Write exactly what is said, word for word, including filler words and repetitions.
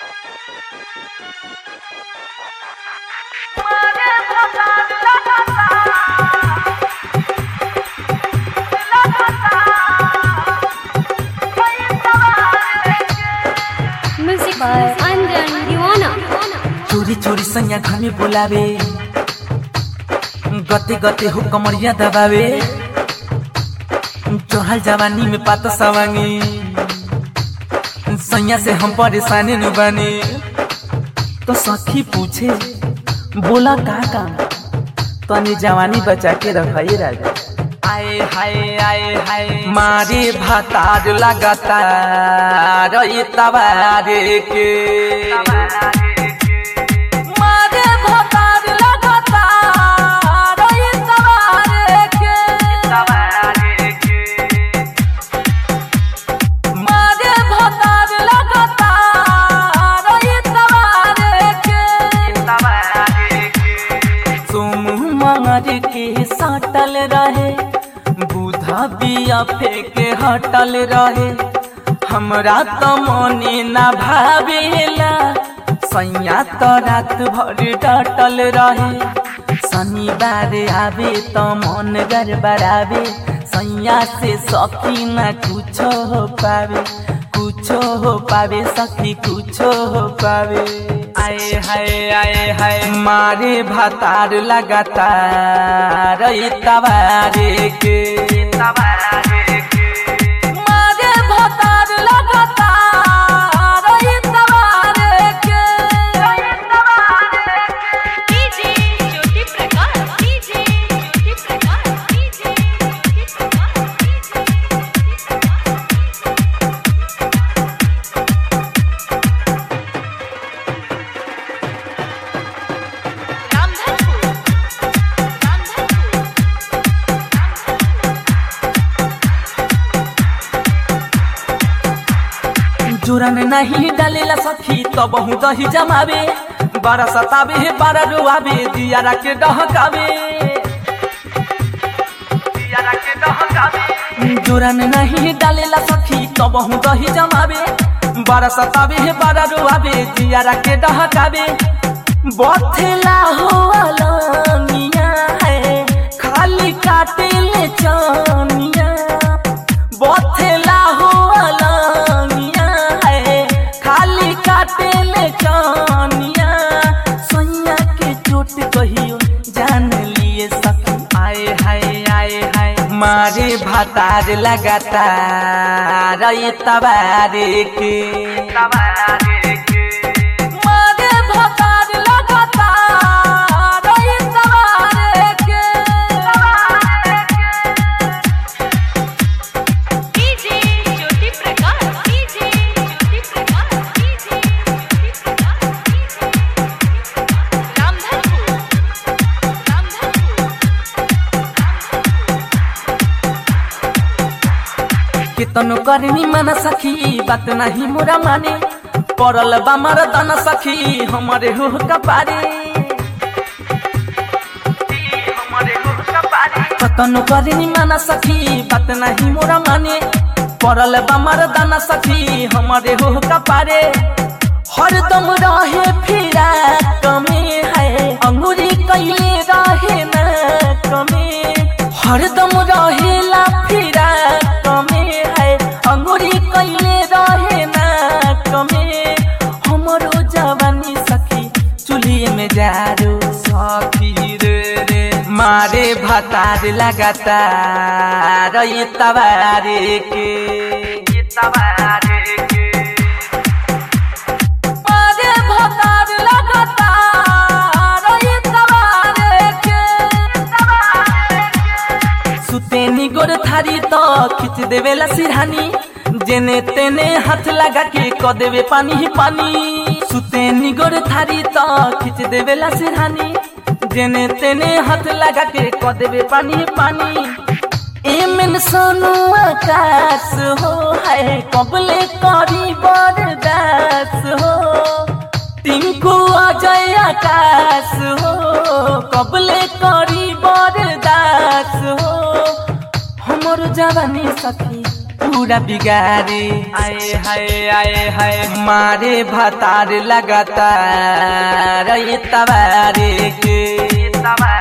Music by Anjan Diwana. चोरी चोरी सैया घर में बोलावे, गते गते हो कमरिया दबावे, चढ़ल जवानी में पात सवांगी, सैया से हम परेशानी न बने। तो सखी पूछे बोला का काम, तो अन्य जवानी बचा के रखाई राजा। आए हाय आए हाय मारे भातार लगातार तबारे के, मारे भातार लगातार तबारे के, मारे भातार लगातार तबारे के। तुम मारे के साटल रहे, बुधा बिया फेंके हटल रहे, हमरा तो मने ना भावेला, सैया तो रात भर डटल रहे। शनिवार आवे तो मन गड़बड़ावे, सैया से सखी ना कुछो हो पावे, कुछो हो पावे सखी कुछो हो पावे। आए हाय आए हाय मारे भातार लगातार तबारे के, मारे भातार लगातार तबारे के। DJ Jyoti Prakash, DJ Jyoti Prakash, DJ Jyoti Prakash, Ramdhanpur, जोरन नहीं डालेला सखी तो बहु दही जमावे, बारा सतावे है बारा रुआवे, दियारा के डहकावे, दियारा के डहकावे। जोरन नहीं डालेला सखी तो बहु दही जमावे, बारा सतावे है बारा रुआवे, दियारा के डहकावे। बथेला हो अलनिया है, खाली काटे ले चानिया, बथेला हो अलनिया है, खाली काटे ले चानिया। सैया के चोट कहियो जान लिए सखी। आए हाय आए हाय मारे भातार लगातार तबारे के, मारे भातार लगातार तबारे के। DJ Jyoti Prakash, DJ Jyoti Prakash, DJ Jyoti Prakash, Ramdhanpur, Ramdhanpur. कितनो करनी मन सखी बात नहीं मोरा माने, पड़ल बा मरदन सखी हमारे हो कपारे, कतनो करनी मन सखी बात नहीं मोरा माने, पड़ल बा मरदन सखी हमारे हो कपारे। हरदम रहे फिरा कमे है, अंगूरी कैले रहे न कमे, हरदम रहेला फिरा कमे है, अंगूरी कैले रहे न कमे। हमरो जवानी सखी चुलिए में जारो सखी रे रे, मारे भातार लगातार तबारे के, तबारे के। मारे भातार लगातार तबारे के, सुतेनी गोर थारी तो खींच देवेला सिरहानी, जेने तेने हाथ लगा के क देवे पानी ही पानी। सुतेनी गोर थारी तो खींच देवेला सिरहानी, जेने तेने हाथ लगा के क देवे पानी ही पानी। एमन सोनू आकाश हो है, कबले करी बरदास हो, टिंकू अजय आकाश हो, कबले करी बरदास हो। हमर जवानी सखी पूरा बिगाड़े। आए हाय आए हाय मारे भतार लगातार ये तवारे के।